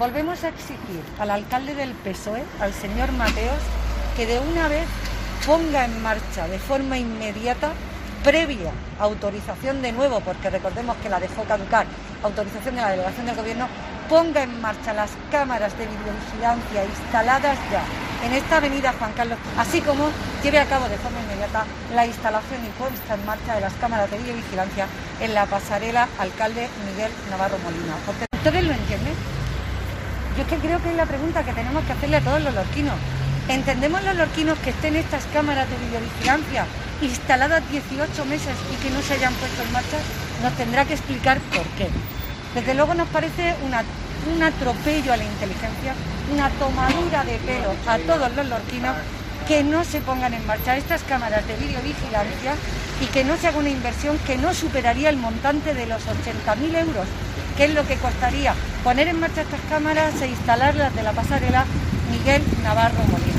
volvemos a exigir al alcalde del PSOE, al señor Mateos, que de una vez ponga en marcha de forma inmediata, previa autorización de nuevo, porque recordemos que la dejó caducar, autorización de la delegación del Gobierno, ponga en marcha las cámaras de videovigilancia instaladas ya en esta avenida Juan Carlos, así como lleve a cabo de forma inmediata la instalación y puesta en marcha de las cámaras de videovigilancia en la pasarela Alcalde Miguel Navarro Molina. Porque ustedes lo entienden. Yo es que creo que es la pregunta que tenemos que hacerle a todos los lorquinos. ¿Entendemos los lorquinos que estén estas cámaras de videovigilancia instaladas 18 meses y que no se hayan puesto en marcha? Nos tendrá que explicar por qué. Desde luego nos parece un atropello a la inteligencia, una tomadura de pelo a todos los lorquinos que no se pongan en marcha estas cámaras de videovigilancia y que no se haga una inversión que no superaría el montante de los 80.000 euros, que es lo que costaría poner en marcha estas cámaras e instalarlas de la pasarela Miguel Navarro Molina.